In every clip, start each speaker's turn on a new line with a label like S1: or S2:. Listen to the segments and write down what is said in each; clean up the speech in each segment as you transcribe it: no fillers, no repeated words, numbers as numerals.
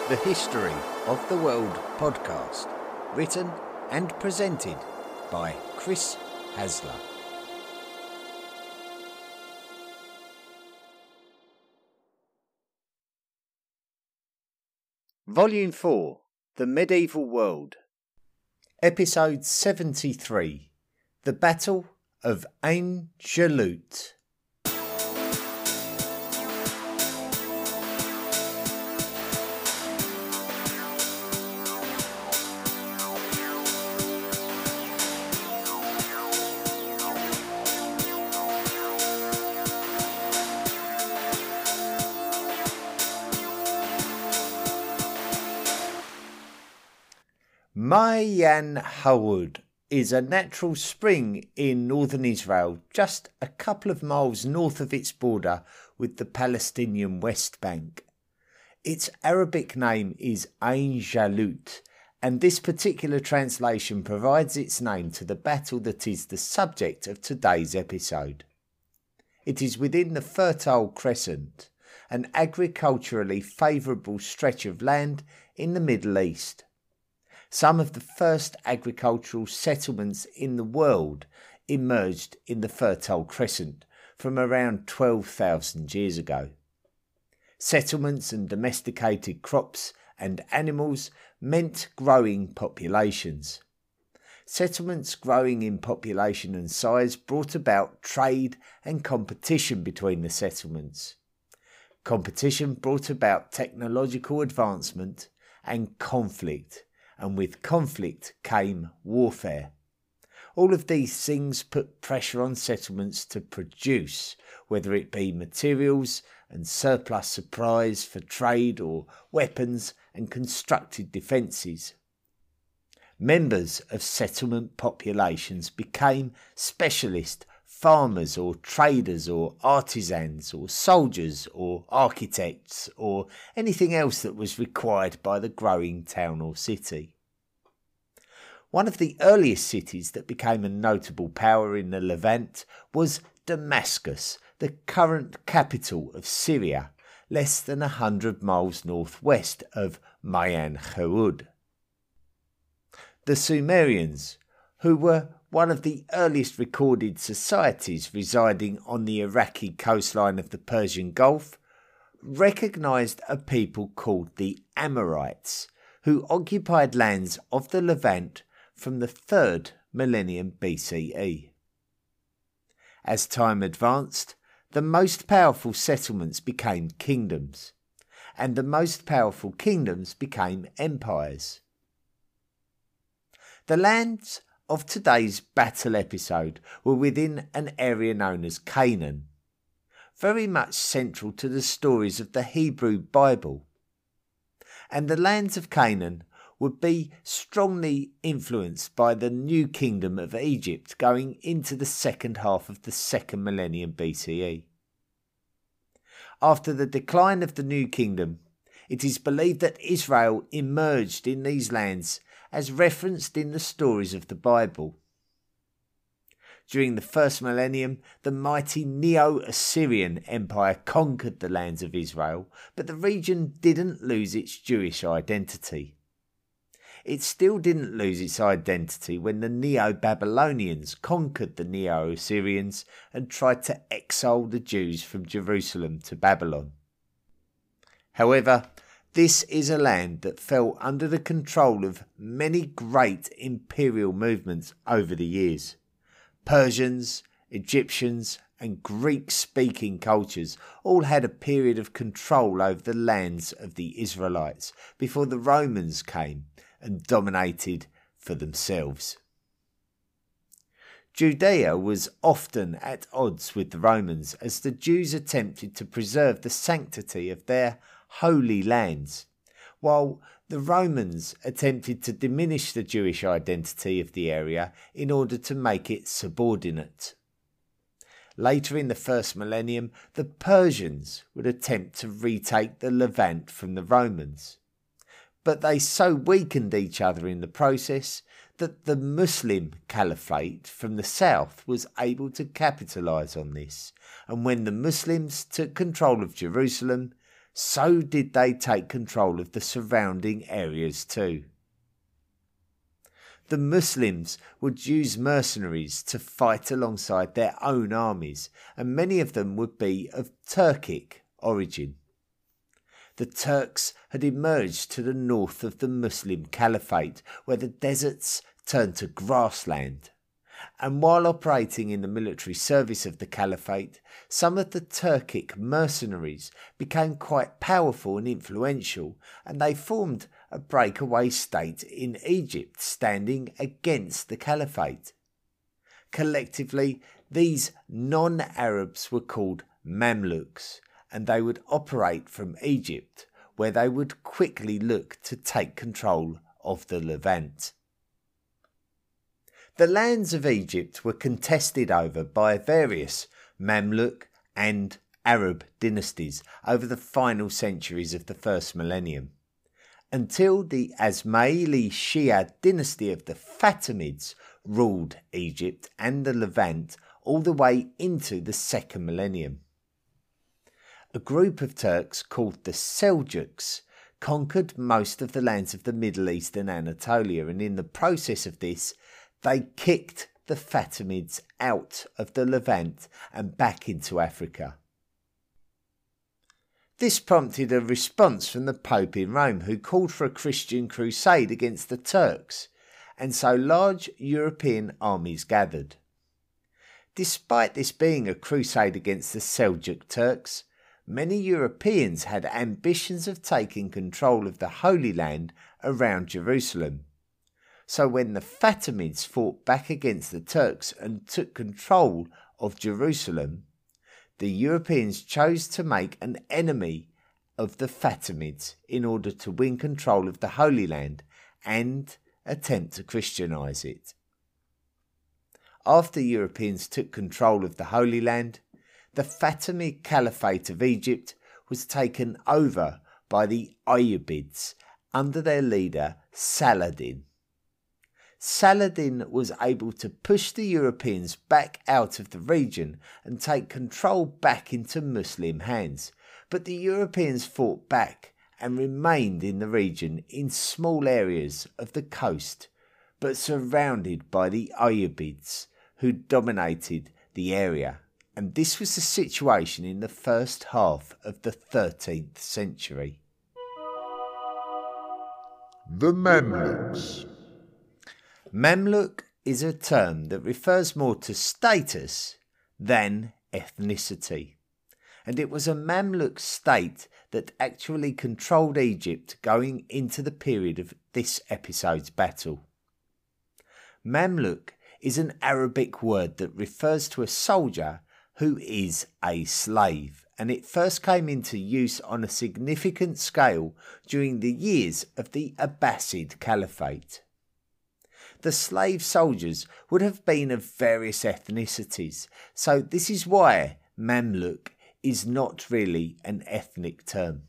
S1: The History of the World podcast, written and presented by Chris Hasler. Volume 4, The Medieval World. Episode 73, The Battle of Ain Jalut. Mayan Hawud is a natural spring in northern Israel, just a couple of miles north of its border with the Palestinian West Bank. Its Arabic name is Ain Jalut, and this particular translation provides its name to the battle that is the subject of today's episode. It is within the Fertile Crescent, an agriculturally favourable stretch of land in the Middle East. Some of the first agricultural settlements in the world emerged in the Fertile Crescent from around 12,000 years ago. Settlements and domesticated crops and animals meant growing populations. Settlements growing in population and size brought about trade and competition between the settlements. Competition brought about technological advancement and conflict. And with conflict came warfare. All of these things put pressure on settlements to produce, whether it be materials and surplus supplies for trade or weapons and constructed defences. Members of settlement populations became specialist farmers or traders or artisans or soldiers or architects or anything else that was required by the growing town or city. One of the earliest cities that became a notable power in the Levant was Damascus, the current capital of Syria, less than 100 miles northwest of Mayan Hawud. The Sumerians, who were one of the earliest recorded societies residing on the Iraqi coastline of the Persian Gulf, recognised a people called the Amorites, who occupied lands of the Levant from the 3rd millennium BCE. As time advanced, the most powerful settlements became kingdoms, and the most powerful kingdoms became empires. The lands of today's battle episode were within an area known as Canaan, very much central to the stories of the Hebrew Bible. And the lands of Canaan would be strongly influenced by the new kingdom of Egypt going into the second half of the 2nd millennium BCE. After the decline of the new kingdom, it is believed that Israel emerged in these lands as referenced in the stories of the Bible. During the 1st millennium, the mighty Neo-Assyrian Empire conquered the lands of Israel, but the region didn't lose its Jewish identity. It still didn't lose its identity when the Neo-Babylonians conquered the Neo-Assyrians and tried to exile the Jews from Jerusalem to Babylon. However, this is a land that fell under the control of many great imperial movements over the years. Persians, Egyptians, and Greek-speaking cultures all had a period of control over the lands of the Israelites before the Romans came and dominated for themselves. Judea was often at odds with the Romans as the Jews attempted to preserve the sanctity of their holy lands, while the Romans attempted to diminish the Jewish identity of the area in order to make it subordinate. Later in the 1st millennium, the Persians would attempt to retake the Levant from the Romans, but they so weakened each other in the process that the Muslim Caliphate from the south was able to capitalise on this, and when the Muslims took control of Jerusalem, so did they take control of the surrounding areas too. The Muslims would use mercenaries to fight alongside their own armies, and many of them would be of Turkic origin. The Turks had emerged to the north of the Muslim Caliphate, where the deserts turned to grassland. And while operating in the military service of the Caliphate, some of the Turkic mercenaries became quite powerful and influential, and they formed a breakaway state in Egypt standing against the Caliphate. Collectively, these non-Arabs were called Mamluks, and they would operate from Egypt, where they would quickly look to take control of the Levant. The lands of Egypt were contested over by various Mamluk and Arab dynasties over the final centuries of the first millennium, until the Ismaili Shia dynasty of the Fatimids ruled Egypt and the Levant all the way into the second millennium. A group of Turks called the Seljuks conquered most of the lands of the Middle East and Anatolia, and in the process of this, they kicked the Fatimids out of the Levant and back into Africa. This prompted a response from the Pope in Rome, who called for a Christian crusade against the Turks, and so large European armies gathered. Despite this being a crusade against the Seljuk Turks, many Europeans had ambitions of taking control of the Holy Land around Jerusalem. So when the Fatimids fought back against the Turks and took control of Jerusalem, the Europeans chose to make an enemy of the Fatimids in order to win control of the Holy Land and attempt to Christianize it. After Europeans took control of the Holy Land, the Fatimid Caliphate of Egypt was taken over by the Ayyubids under their leader Saladin. Saladin was able to push the Europeans back out of the region and take control back into Muslim hands, but the Europeans fought back and remained in the region in small areas of the coast, but surrounded by the Ayyubids, who dominated the area. And this was the situation in the first half of the 13th century.
S2: The Mamluks.
S1: Mamluk is a term that refers more to status than ethnicity, and it was a Mamluk state that actually controlled Egypt going into the period of this episode's battle. Mamluk is an Arabic word that refers to a soldier who is a slave, and it first came into use on a significant scale during the years of the Abbasid Caliphate. The slave soldiers would have been of various ethnicities, so this is why Mamluk is not really an ethnic term.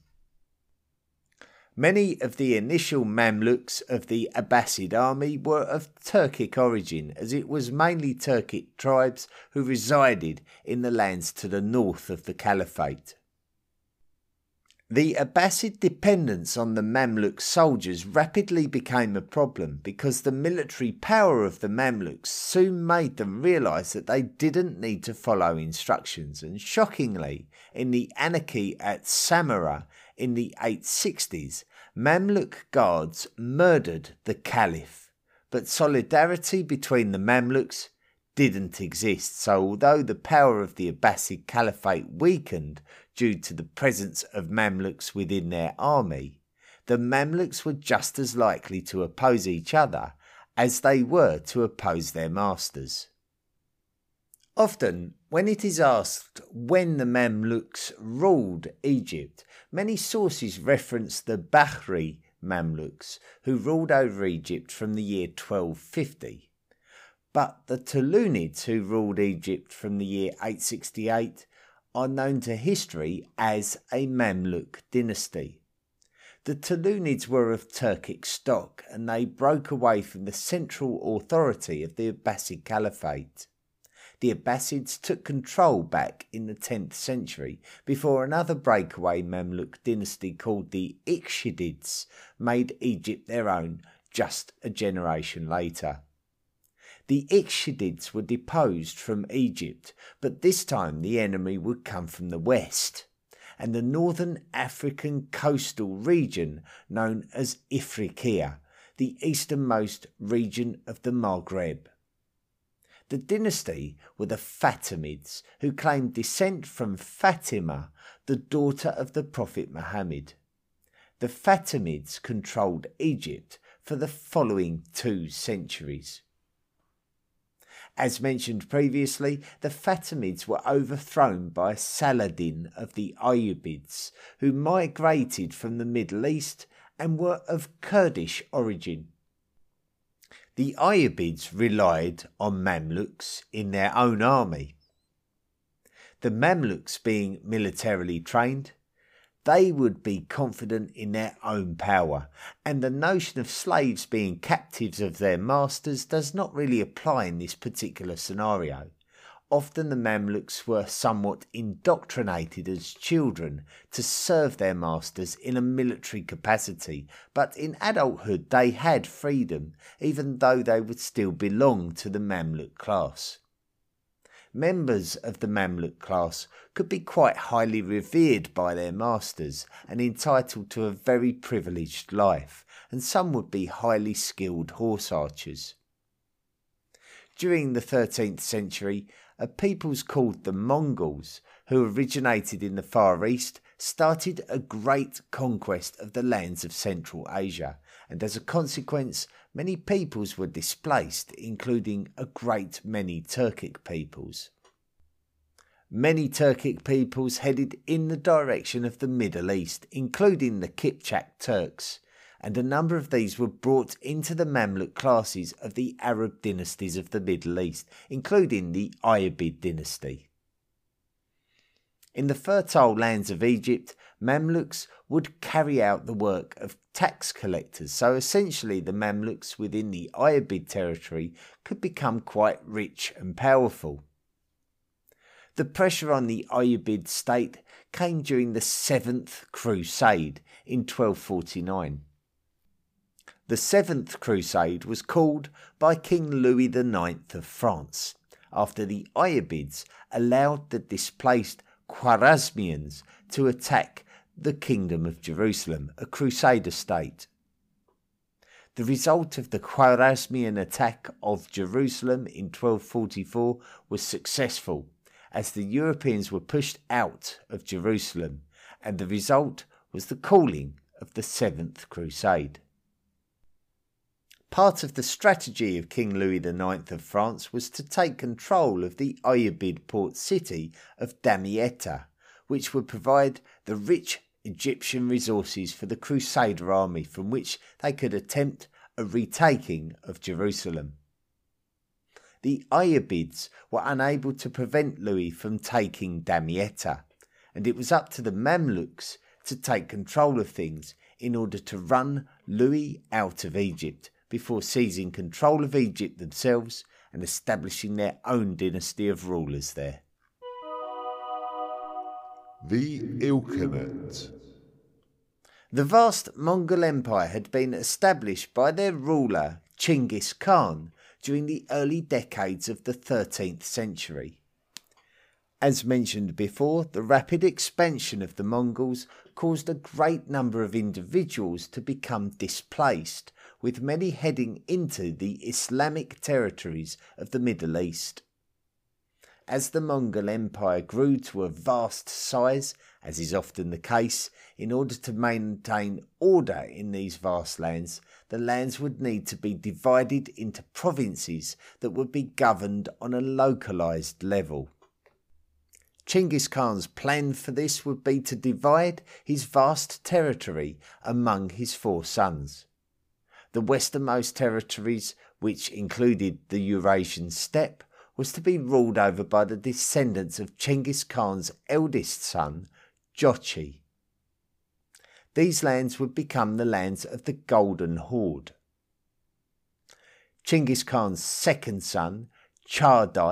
S1: Many of the initial Mamluks of the Abbasid army were of Turkic origin, as it was mainly Turkic tribes who resided in the lands to the north of the Caliphate. The Abbasid dependence on the Mamluk soldiers rapidly became a problem because the military power of the Mamluks soon made them realise that they didn't need to follow instructions, and shockingly, in the anarchy at Samarra in the 860s, Mamluk guards murdered the Caliph, but solidarity between the Mamluks didn't exist, so although the power of the Abbasid Caliphate weakened due to the presence of Mamluks within their army, the Mamluks were just as likely to oppose each other as they were to oppose their masters. Often, when it is asked when the Mamluks ruled Egypt, many sources reference the Bahri Mamluks, who ruled over Egypt from the year 1250. But the Tulunids, who ruled Egypt from the year 868, are known to history as a Mamluk dynasty. The Tulunids were of Turkic stock, and they broke away from the central authority of the Abbasid Caliphate. The Abbasids took control back in the 10th century before another breakaway Mamluk dynasty called the Ikhshidids made Egypt their own just a generation later. The Ikhshidids were deposed from Egypt, but this time the enemy would come from the west, and the northern African coastal region known as Ifriqiya, the easternmost region of the Maghreb. The dynasty were the Fatimids, who claimed descent from Fatima, the daughter of the Prophet Muhammad. The Fatimids controlled Egypt for the following 2 centuries. As mentioned previously, the Fatimids were overthrown by Saladin of the Ayyubids, who migrated from the Middle East and were of Kurdish origin. The Ayyubids relied on Mamluks in their own army. The Mamluks being militarily trained, they would be confident in their own power, and the notion of slaves being captives of their masters does not really apply in this particular scenario. Often the Mamluks were somewhat indoctrinated as children to serve their masters in a military capacity, but in adulthood they had freedom, even though they would still belong to the Mamluk class. Members of the Mamluk class could be quite highly revered by their masters and entitled to a very privileged life, and some would be highly skilled horse archers. During the 13th century, a peoples called the Mongols, who originated in the Far East, started a great conquest of the lands of Central Asia, and as a consequence, many peoples were displaced, including a great many Turkic peoples. Many Turkic peoples headed in the direction of the Middle East, including the Kipchak Turks, and a number of these were brought into the Mamluk classes of the Arab dynasties of the Middle East, including the Ayyubid dynasty. In the fertile lands of Egypt, Mamluks would carry out the work of tax collectors, so essentially the Mamluks within the Ayyubid territory could become quite rich and powerful. The pressure on the Ayyubid state came during the 7th Crusade in 1249. The 7th Crusade was called by King Louis IX of France, after the Ayyubids allowed the displaced Khwarezmians to attack the Kingdom of Jerusalem, a Crusader state. The result of the Khwarezmian attack of Jerusalem in 1244 was successful, as the Europeans were pushed out of Jerusalem, and the result was the calling of the 7th Crusade. Part of the strategy of King Louis IX of France was to take control of the Ayyubid port city of Damietta, which would provide the rich Egyptian resources for the Crusader army from which they could attempt a retaking of Jerusalem. The Ayyubids were unable to prevent Louis from taking Damietta, and it was up to the Mamluks to take control of things in order to run Louis out of Egypt, before seizing control of Egypt themselves and establishing their own dynasty of rulers there.
S2: The Ilkhanate.
S1: The vast Mongol Empire had been established by their ruler Chinggis Khan during the early decades of the 13th century. As mentioned before, the rapid expansion of the Mongols caused a great number of individuals to become displaced, with many heading into the Islamic territories of the Middle East. As the Mongol Empire grew to a vast size, as is often the case, in order to maintain order in these vast lands, the lands would need to be divided into provinces that would be governed on a localised level. Chinggis Khan's plan for this would be to divide his vast territory among his 4 sons. The westernmost territories, which included the Eurasian steppe, was to be ruled over by the descendants of Chinggis Khan's eldest son, Jochi. These lands would become the lands of the Golden Horde. Chinggis Khan's second son, Chardai,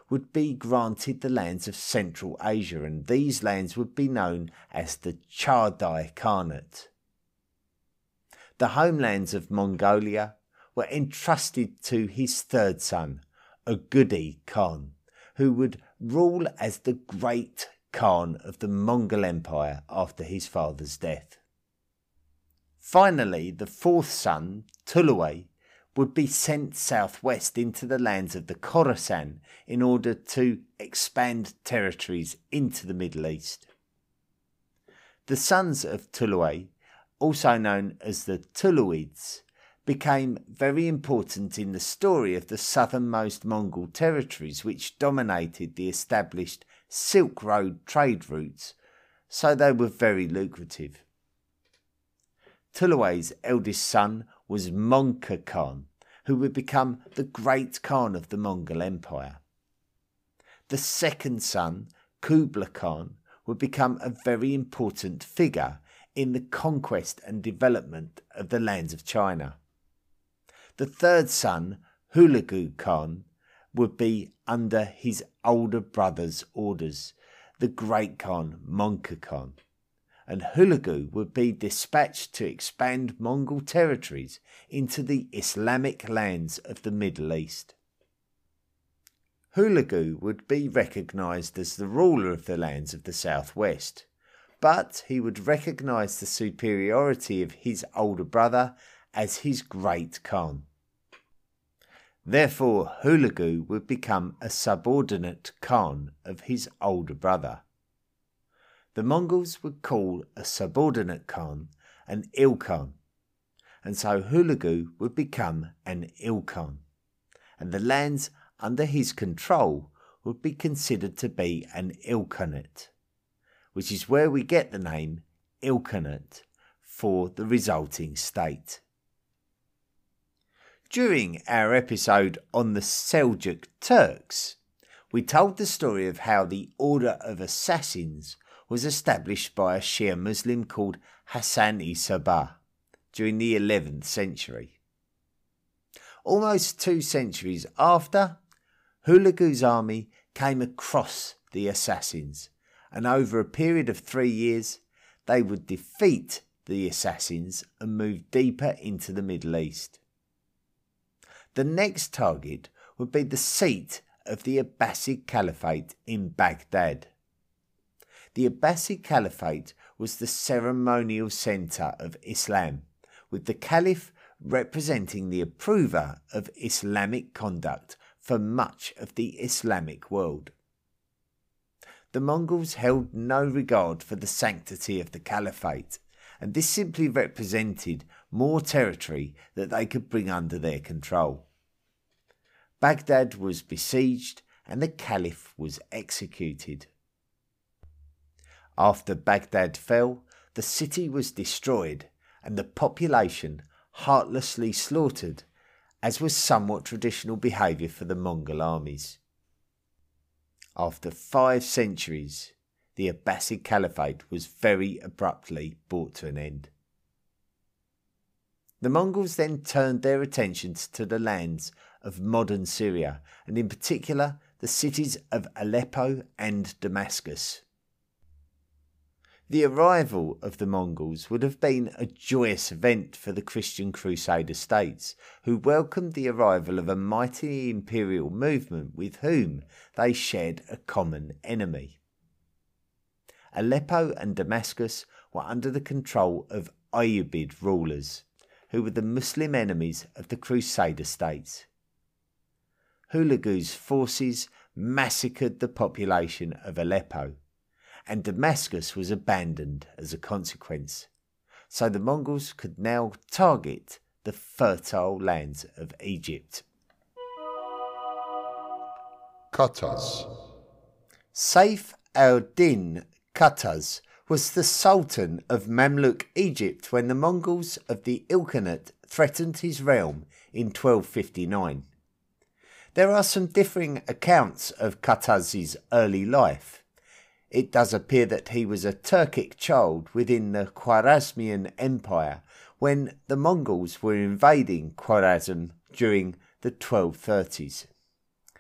S1: would be granted the lands of Central Asia, and these lands would be known as the Chagatai Khanate. The homelands of Mongolia were entrusted to his third son, Ugudi Khan, who would rule as the great Khan of the Mongol Empire after his father's death. Finally, the fourth son, Tuluay, would be sent southwest into the lands of the Khorasan in order to expand territories into the Middle East. The sons of Tuluay, also known as the Tuluids, became very important in the story of the southernmost Mongol territories, which dominated the established Silk Road trade routes, so they were very lucrative. Tuluay's eldest son was Mongke Khan, who would become the great Khan of the Mongol Empire. The second son, Kublai Khan, would become a very important figure in the conquest and development of the lands of China. The third son, Hulagu Khan, would be under his older brother's orders, the great Khan Mongke Khan, and Hulagu would be dispatched to expand Mongol territories into the Islamic lands of the Middle East. Hulagu would be recognised as the ruler of the lands of the southwest, but he would recognise the superiority of his older brother as his great Khan. Therefore, Hulagu would become a subordinate Khan of his older brother. The Mongols would call a subordinate Khan an Ilkhan, and so Hulagu would become an Ilkhan, and the lands under his control would be considered to be an Ilkhanate, which is where we get the name Ilkhanate for the resulting state. During our episode on the Seljuk Turks, we told the story of how the Order of Assassins was established by a Shia Muslim called Hassan-i Sabah during the 11th century. Almost 2 centuries after, Hulagu's army came across the assassins, and over a period of 3 years, they would defeat the assassins and move deeper into the Middle East. The next target would be the seat of the Abbasid Caliphate in Baghdad. The Abbasid Caliphate was the ceremonial centre of Islam, with the Caliph representing the approver of Islamic conduct for much of the Islamic world. The Mongols held no regard for the sanctity of the Caliphate, and this simply represented more territory that they could bring under their control. Baghdad was besieged and the Caliph was executed. After Baghdad fell, the city was destroyed and the population heartlessly slaughtered, as was somewhat traditional behaviour for the Mongol armies. After 5 centuries, the Abbasid Caliphate was very abruptly brought to an end. The Mongols then turned their attentions to the lands of modern Syria, and in particular the cities of Aleppo and Damascus. The arrival of the Mongols would have been a joyous event for the Christian Crusader states, who welcomed the arrival of a mighty imperial movement with whom they shared a common enemy. Aleppo and Damascus were under the control of Ayyubid rulers, who were the Muslim enemies of the Crusader states. Hulagu's forces massacred the population of Aleppo, and Damascus was abandoned as a consequence, so the Mongols could now target the fertile lands of Egypt.
S2: Qutuz.
S1: Saif al-Din Qutuz was the Sultan of Mamluk Egypt when the Mongols of the Ilkhanate threatened his realm in 1259. There are some differing accounts of Qutuz's early life. It does appear that he was a Turkic child within the Khwarezmian Empire when the Mongols were invading Khwarezm during the 1230s.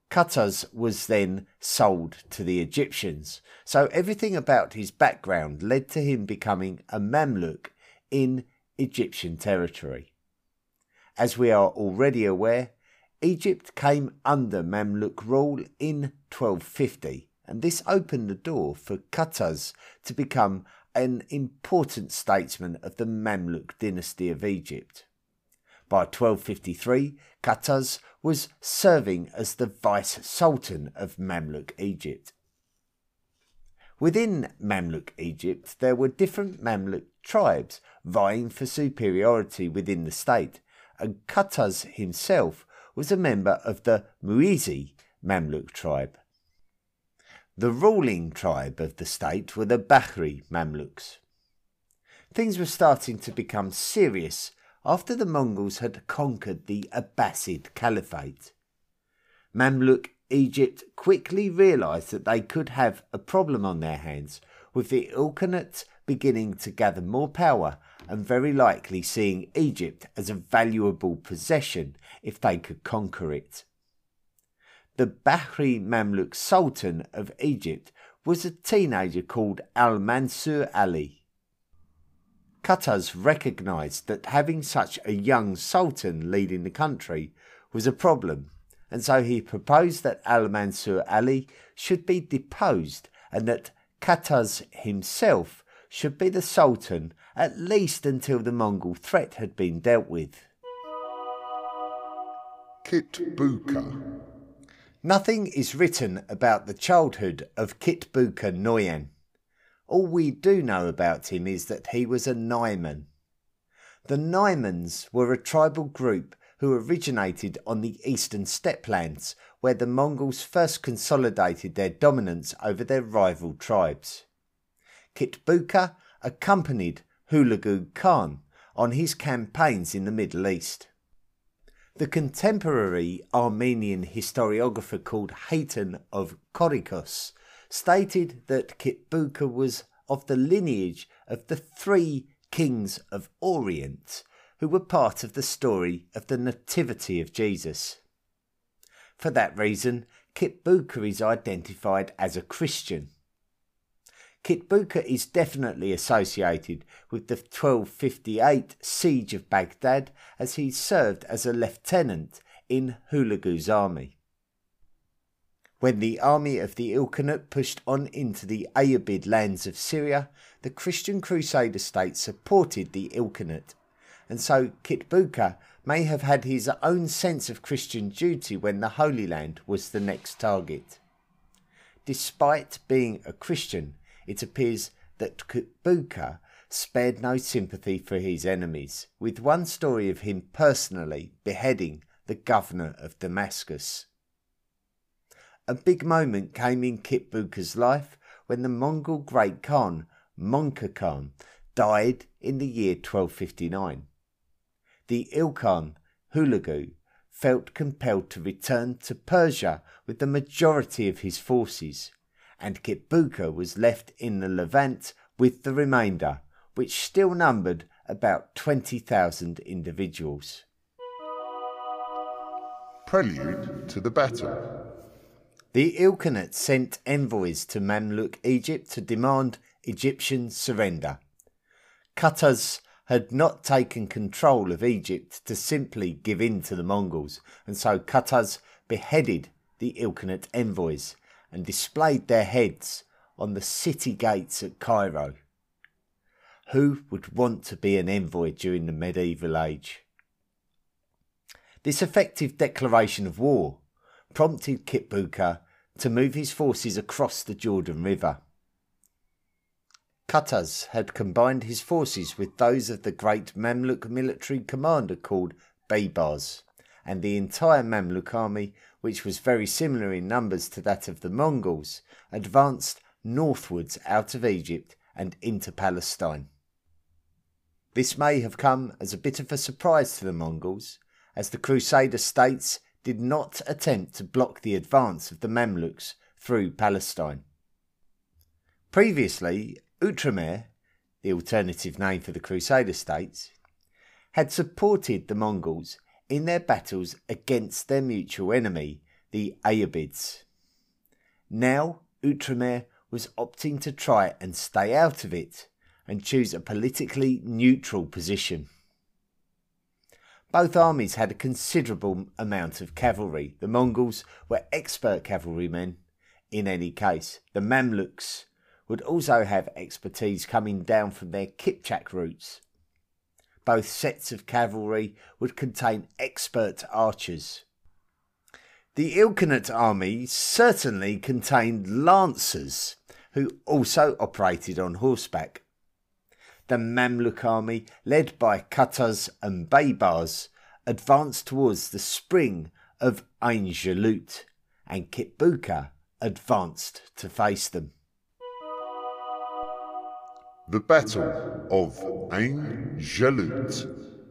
S1: Qutuz was then sold to the Egyptians, so everything about his background led to him becoming a Mamluk in Egyptian territory. As we are already aware, Egypt came under Mamluk rule in 1250, and this opened the door for Qutuz to become an important statesman of the Mamluk dynasty of Egypt. By 1253, Qutuz was serving as the vice-sultan of Mamluk Egypt. Within Mamluk Egypt, there were different Mamluk tribes vying for superiority within the state, and Qutuz himself was a member of the Muizi Mamluk tribe. The ruling tribe of the state were the Bahri Mamluks. Things were starting to become serious after the Mongols had conquered the Abbasid Caliphate. Mamluk Egypt quickly realised that they could have a problem on their hands, with the Ilkhanate beginning to gather more power and very likely seeing Egypt as a valuable possession if they could conquer it. The Bahri Mamluk Sultan of Egypt was a teenager called Al-Mansur Ali. Qutuz recognised that having such a young sultan leading the country was a problem, and so he proposed that Al-Mansur Ali should be deposed and that Qutuz himself should be the sultan at least until the Mongol threat had been dealt with.
S2: Kitbuka.
S1: Nothing is written about the childhood of Kitbuka Noyan. All we do know about him is that he was a Naiman. The Naimans were a tribal group who originated on the eastern steppelands, where the Mongols first consolidated their dominance over their rival tribes. Kitbuka accompanied Hulagu Khan on his campaigns in the Middle East. The contemporary Armenian historiographer called Hayton of Korikos stated that Kitbuka was of the lineage of the 3 kings of Orient who were part of the story of the Nativity of Jesus. For that reason, Kitbuka is identified as a Christian. Kitbuka is definitely associated with the 1258 siege of Baghdad, as he served as a lieutenant in Hulagu's army. When the army of the Ilkhanate pushed on into the Ayyubid lands of Syria, the Christian Crusader state supported the Ilkhanate, and so Kitbuka may have had his own sense of Christian duty when the Holy Land was the next target. Despite being a Christian, it appears that Kitbuka spared no sympathy for his enemies, with one story of him personally beheading the governor of Damascus. A big moment came in Kitbuka's life when the Mongol great Khan, Möngke Khan, died in the year 1259. The Ilkhan, Hulagu, felt compelled to return to Persia with the majority of his forces, and Kitbuka was left in the Levant with the remainder, which still numbered about 20,000 individuals.
S2: Prelude to the battle.
S1: The Ilkhanate sent envoys to Mamluk Egypt to demand Egyptian surrender. Qutuz had not taken control of Egypt to simply give in to the Mongols, and so Qutuz beheaded the Ilkhanate envoys and displayed their heads on the city gates at Cairo. Who would want to be an envoy during the medieval age? This effective declaration of war prompted Kitbuka to move his forces across the Jordan River. Qutuz had combined his forces with those of the great Mamluk military commander called Baybars, and the entire Mamluk army, which was very similar in numbers to that of the Mongols, advanced northwards out of Egypt and into Palestine. This may have come as a bit of a surprise to the Mongols, as the Crusader states did not attempt to block the advance of the Mamluks through Palestine. Previously, Outremer, the alternative name for the Crusader states, had supported the Mongols in their battles against their mutual enemy, the Ayyubids. Now Outremer was opting to try and stay out of it and choose a politically neutral position. Both armies had a considerable amount of cavalry. The Mongols were expert cavalrymen in any case. The Mamluks would also have expertise coming down from their Kipchak routes. Both sets of cavalry would contain expert archers. The Ilkhanate army certainly contained lancers who also operated on horseback. The Mamluk army, led by Kutuz and Baybars, advanced towards the spring of Ain Jalut, and Kitbuka advanced to face them.
S2: The Battle of Ain Jalut.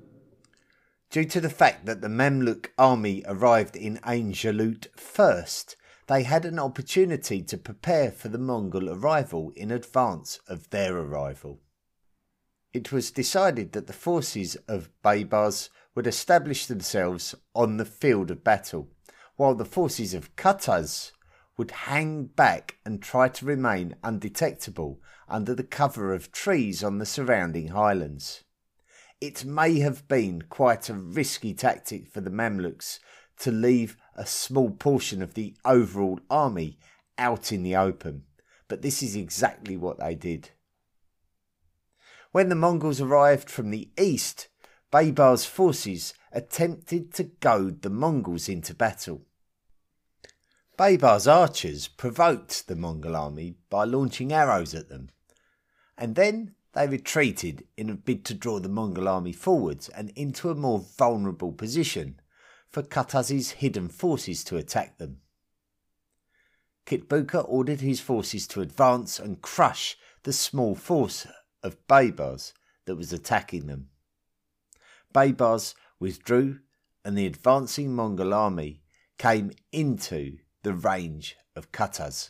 S1: Due to the fact that the Mamluk army arrived in Ain Jalut first, they had an opportunity to prepare for the Mongol arrival in advance of their arrival. It was decided that the forces of Baybars would establish themselves on the field of battle, while the forces of Kutuz would hang back and try to remain undetectable under the cover of trees on the surrounding highlands. It may have been quite a risky tactic for the Mamluks to leave a small portion of the overall army out in the open, but this is exactly what they did. When the Mongols arrived from the east, Baybar's forces attempted to goad the Mongols into battle. Baybar's archers provoked the Mongol army by launching arrows at them, and then they retreated in a bid to draw the Mongol army forwards and into a more vulnerable position for Kutuz's hidden forces to attack them. Kitbuka ordered his forces to advance and crush the small force of Baybars that was attacking them. Baybars withdrew and the advancing Mongol army came into the range of Kutuz.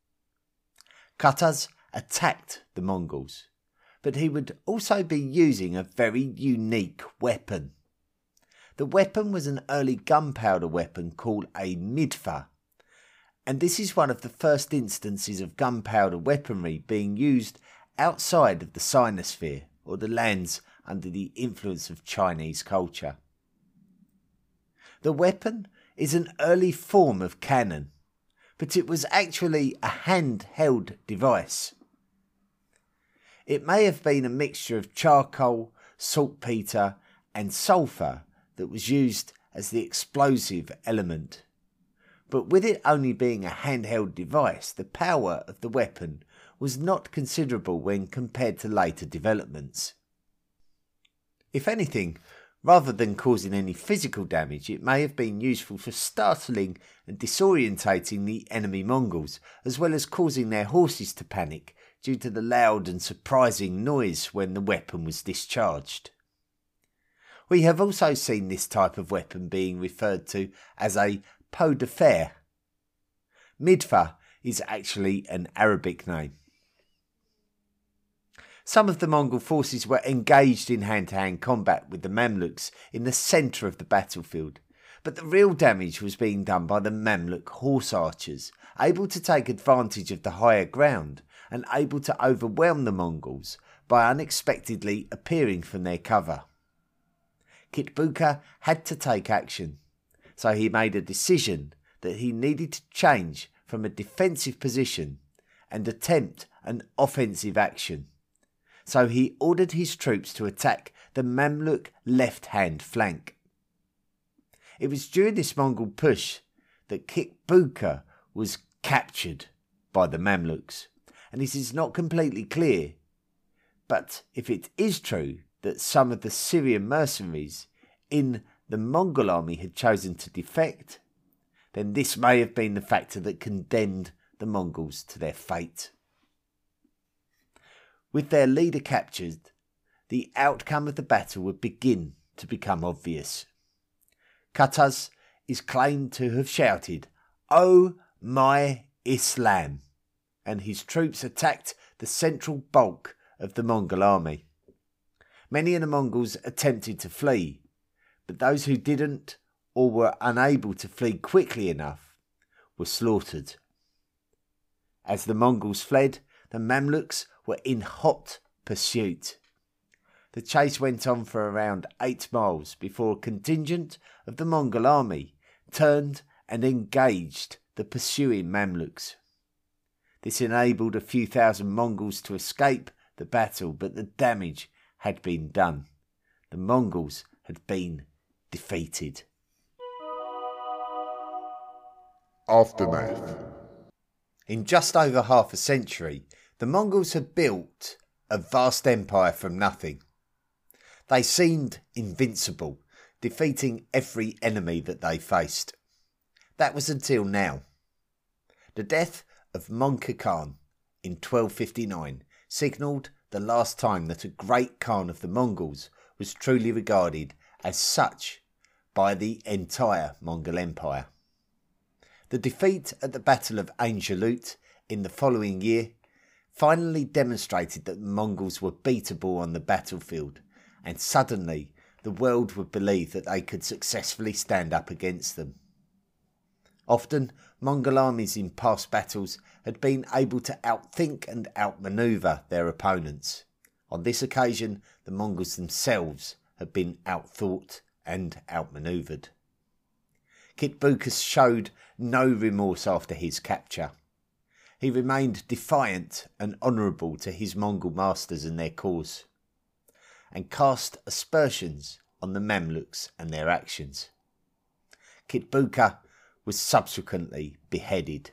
S1: Kutuz attacked the Mongols, but he would also be using a very unique weapon. The weapon was an early gunpowder weapon called a midfa, and this is one of the first instances of gunpowder weaponry being used outside of the Sinosphere, or the lands under the influence of Chinese culture. The weapon is an early form of cannon, but it was actually a handheld device. It may have been a mixture of charcoal, saltpeter and sulphur that was used as the explosive element. But with it only being a handheld device, the power of the weapon was not considerable when compared to later developments. If anything, rather than causing any physical damage, it may have been useful for startling and disorientating the enemy Mongols, as well as causing their horses to panic due to the loud and surprising noise when the weapon was discharged. We have also seen this type of weapon being referred to as a pot de fer. Midfa is actually an Arabic name. Some of the Mongol forces were engaged in hand-to-hand combat with the Mamluks in the centre of the battlefield, but the real damage was being done by the Mamluk horse archers, able to take advantage of the higher ground and able to overwhelm the Mongols by unexpectedly appearing from their cover. Kitbuka had to take action, so he made a decision that he needed to change from a defensive position and attempt an offensive action. So he ordered his troops to attack the Mamluk left-hand flank. It was during this Mongol push that Kitbuka was captured by the Mamluks, and it is not completely clear, but if it is true that some of the Syrian mercenaries in the Mongol army had chosen to defect, then this may have been the factor that condemned the Mongols to their fate. With their leader captured, the outcome of the battle would begin to become obvious. Kutuz is claimed to have shouted, "Oh my Islam!" and his troops attacked the central bulk of the Mongol army. Many of the Mongols attempted to flee, but those who didn't or were unable to flee quickly enough were slaughtered. As the Mongols fled, the Mamluks were in hot pursuit. The chase went on for around 8 miles before a contingent of the Mongol army turned and engaged the pursuing Mamluks. This enabled a few thousand Mongols to escape the battle, but the damage had been done. The Mongols had been defeated.
S2: Aftermath.
S1: In just over half a century, the Mongols had built a vast empire from nothing. They seemed invincible, defeating every enemy that they faced. That was until now. The death of Möngke Khan in 1259 signalled the last time that a great Khan of the Mongols was truly regarded as such by the entire Mongol Empire. The defeat at the Battle of Ain Jalut in the following year finally demonstrated that the Mongols were beatable on the battlefield, and suddenly the world would believe that they could successfully stand up against them. Often, Mongol armies in past battles had been able to outthink and outmaneuver their opponents. On this occasion, the Mongols themselves had been outthought and outmaneuvered. Kitbukas showed no remorse after his capture. He remained defiant and honourable to his Mongol masters and their cause, and cast aspersions on the Mamluks and their actions. Kitbuka was subsequently beheaded.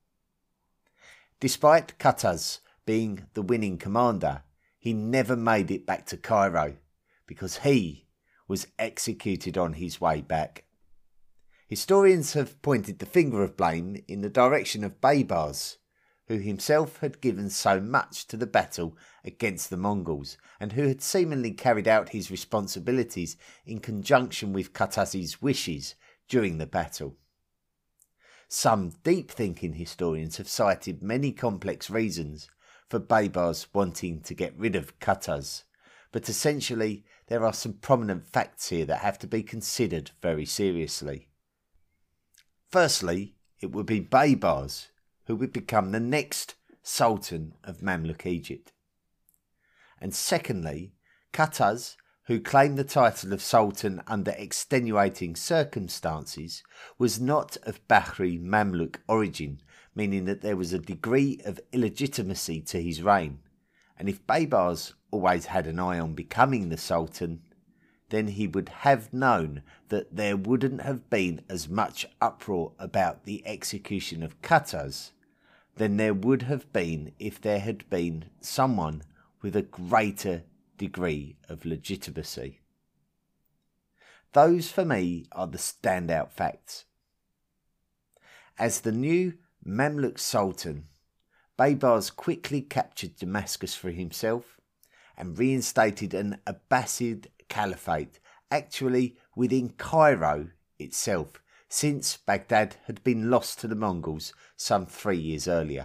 S1: Despite Kutuz being the winning commander, he never made it back to Cairo because he was executed on his way back. Historians have pointed the finger of blame in the direction of Baybars, who himself had given so much to the battle against the Mongols and who had seemingly carried out his responsibilities in conjunction with Kutuz's wishes during the battle. Some deep-thinking historians have cited many complex reasons for Baybars wanting to get rid of Kutuz, but essentially there are some prominent facts here that have to be considered very seriously. Firstly, it would be Baybars who would become the next Sultan of Mamluk Egypt. And secondly, Kutuz, who claimed the title of Sultan under extenuating circumstances, was not of Bahri Mamluk origin, meaning that there was a degree of illegitimacy to his reign, and if Baybars always had an eye on becoming the Sultan, then he would have known that there wouldn't have been as much uproar about the execution of Kutuz than there would have been if there had been someone with a greater degree of legitimacy. Those for me are the standout facts. As the new Mamluk Sultan, Baybars quickly captured Damascus for himself and reinstated an Abbasid Caliphate, actually within Cairo itself, since Baghdad had been lost to the Mongols some 3 years earlier.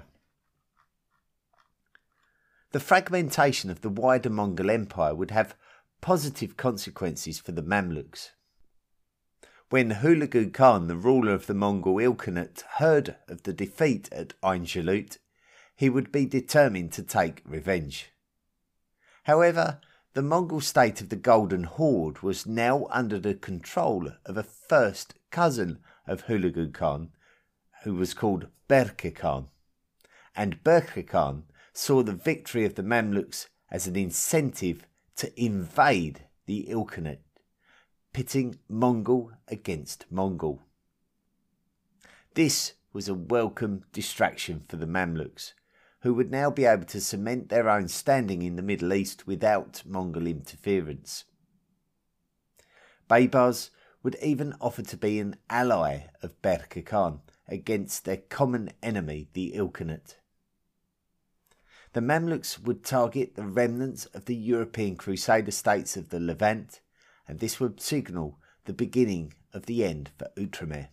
S1: The fragmentation of the wider Mongol Empire would have positive consequences for the Mamluks. When Hulagu Khan, the ruler of the Mongol Ilkhanate, heard of the defeat at Ain Jalut, he would be determined to take revenge. However, the Mongol state of the Golden Horde was now under the control of a first cousin of Hulagu Khan, who was called Berke Khan, and Berke Khan saw the victory of the Mamluks as an incentive to invade the Ilkhanate, pitting Mongol against Mongol. This was a welcome distraction for the Mamluks, who would now be able to cement their own standing in the Middle East without Mongol interference. Baybars would even offer to be an ally of Berke Khan against their common enemy, the Ilkhanate. The Mamluks would target the remnants of the European Crusader states of the Levant, and this would signal the beginning of the end for Outremer.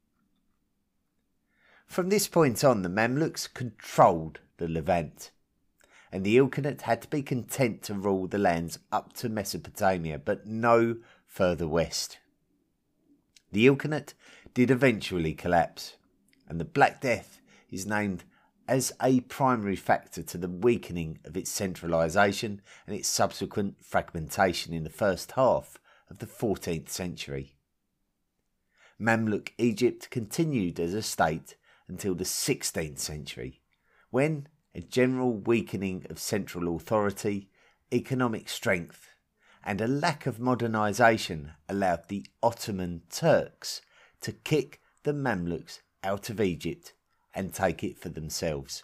S1: From this point on, the Mamluks controlled the Levant, and the Ilkhanate had to be content to rule the lands up to Mesopotamia, but no further west. The Ilkhanate did eventually collapse, and the Black Death is named as a primary factor to the weakening of its centralisation and its subsequent fragmentation in the first half of the 14th century. Mamluk Egypt continued as a state until the 16th century, when a general weakening of central authority, economic strength, and a lack of modernisation allowed the Ottoman Turks to kick the Mamluks out of Egypt and take it for themselves.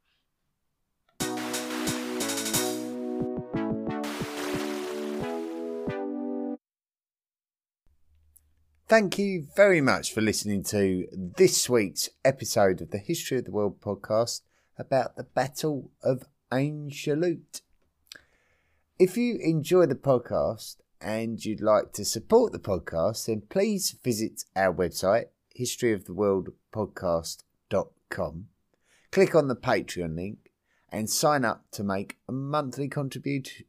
S1: Thank you very much for listening to this week's episode of the History of the World podcast about the Battle of Ain Jalut. If you enjoy the podcast and you'd like to support the podcast, then please visit our website, historyoftheworldpodcast.com. Click on the Patreon link and sign up to make a monthly contribution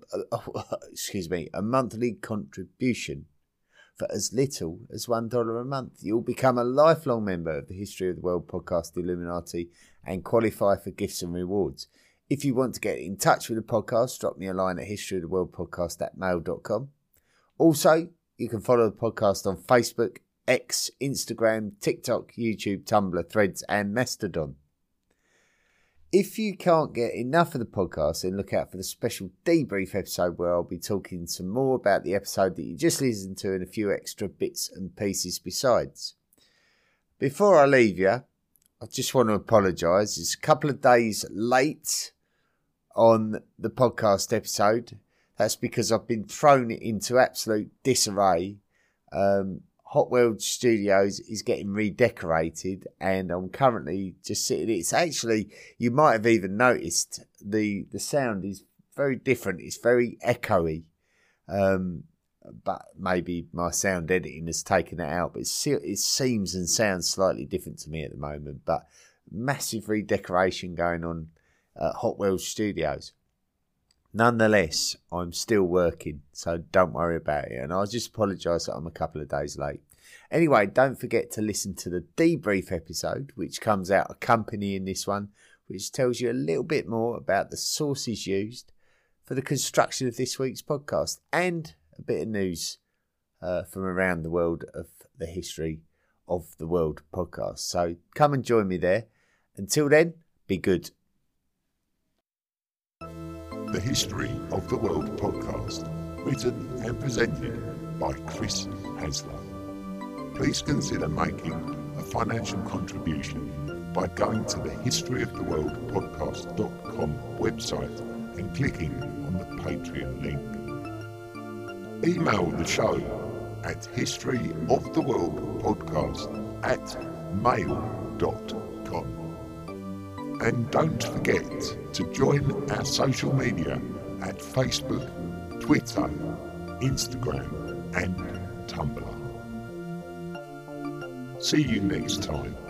S1: for as little as $1 a month. You'll become a lifelong member of the History of the World podcast Illuminati and qualify for gifts and rewards. If you want to get in touch with the podcast, drop me a line at historyoftheworldpodcast@mail.com. Also, you can follow the podcast on Facebook, X, Instagram, TikTok, YouTube, Tumblr, Threads and Mastodon. If you can't get enough of the podcast, then look out for the special debrief episode where I'll be talking some more about the episode that you just listened to and a few extra bits and pieces besides. Before I leave you, I just want to apologise. It's a couple of days late on the podcast episode. That's because I've been thrown into absolute disarray. Hot World Studios is getting redecorated and I'm currently just sitting. It's actually, you might have even noticed the sound is very different. It's very echoey. But maybe my sound editing has taken it out. But it seems and sounds slightly different to me at the moment. But massive redecoration going on at Hot World Studios. Nonetheless, I'm still working, so don't worry about it. And I'll just apologise that I'm a couple of days late. Anyway, don't forget to listen to the debrief episode, which comes out accompanying this one, which tells you a little bit more about the sources used for the construction of this week's podcast and a bit of news from around the world of the History of the World podcast. So come and join me there. Until then, be good.
S2: The History of the World podcast, written and presented by Chris Hasler. Please consider making a financial contribution by going to the historyoftheworldpodcast.com website and clicking on the Patreon link. Email the show at historyoftheworldpodcast@mail.com. And don't forget to join our social media at Facebook, Twitter, Instagram and Tumblr. See you next time.